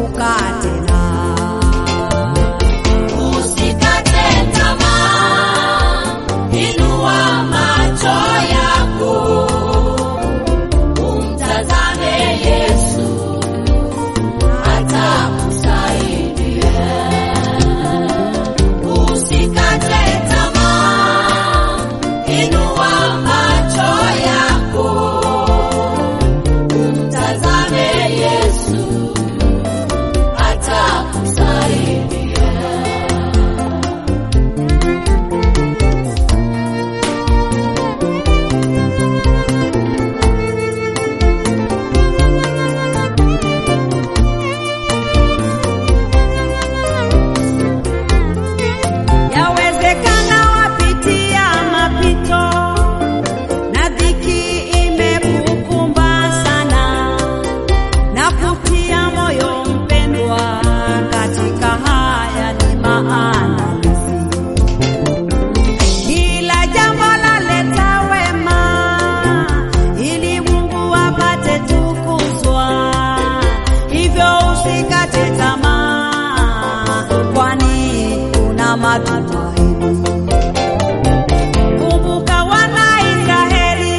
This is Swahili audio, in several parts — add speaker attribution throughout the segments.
Speaker 1: utachipuka tena.
Speaker 2: Usikate tamaa, inua macho yako, umtazame Yesu, atakusaidia. Usikate tamaa, inua macho yako, umtazame Yesu, atakusaidia.
Speaker 1: Yawezekana wapitia mapito na dhiki imekukumba sana, na kutia moyo mpendwa, katika haya ni maandalizi. Kila jambo laleta wema, ili Mungu apate tukuzwa. Hivyo usikate tamaa, kwani kuna matumaini. Kumbuka wana Israeli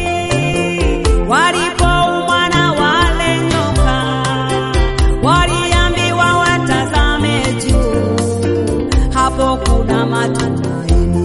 Speaker 1: walipoumwa na wale nyoka, waliambiwa watazame juu, hapo kuna matumaini.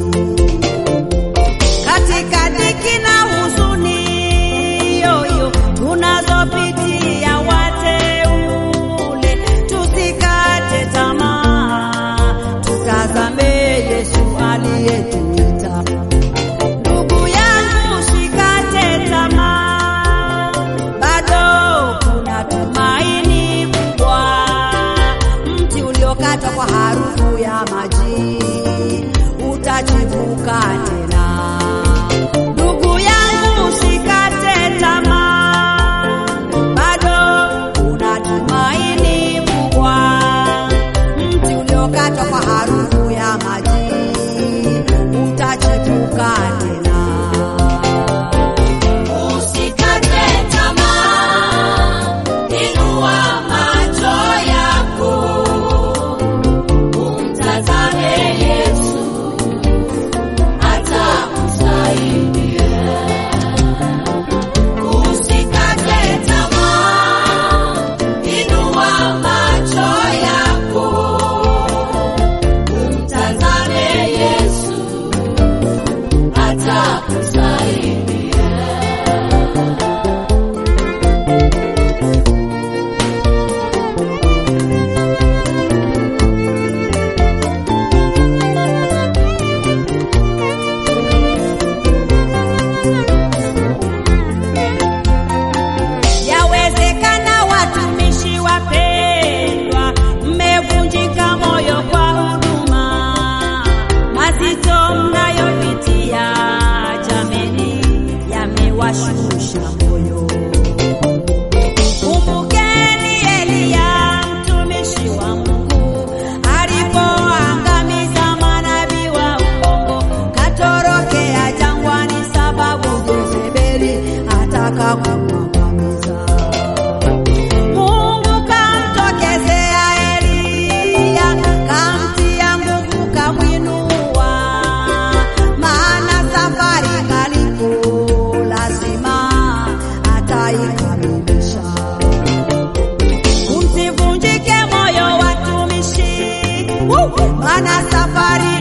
Speaker 1: Katika dhiki na huzuni yoyo tunazopitia wateule, tusikate tamaa, tutazame Yesu aliyetuita. Ndugu yangu, usikate tamaa, bado kuna tumaini kubwa. Mti uliokatwa kwa harufu ya maji utachipuka tena. Ndugu yangu, usikate tamaa, bado kuna tumaini kubwa. Mti uliokatwa kwa harufu ya maji utachipuka tena.
Speaker 2: Usikate tamaa, inua macho yako, umtazame Yesu, atakusaidia. Usikate tamaa, inua macho yako, umtazame Yesu, atakusaidia.
Speaker 1: Yawezekana watumishi wapendwa, mmevunjika moyo kwa huduma. Mazito mnayopitia, jameni, yamewashusha moyo. Kumbukeni Eliya, mtumishi wa Mungu, alipoangamiza manabii wa uongo, katorokea jangwani sababu Jezebeli ataka kumwangamiza. Mungu kamtokezea Eliya, kamtia nguvu, kamwinua, maana safari karibu, lazima ataikamilisha. Msivunjike moyo watumishi, maana safari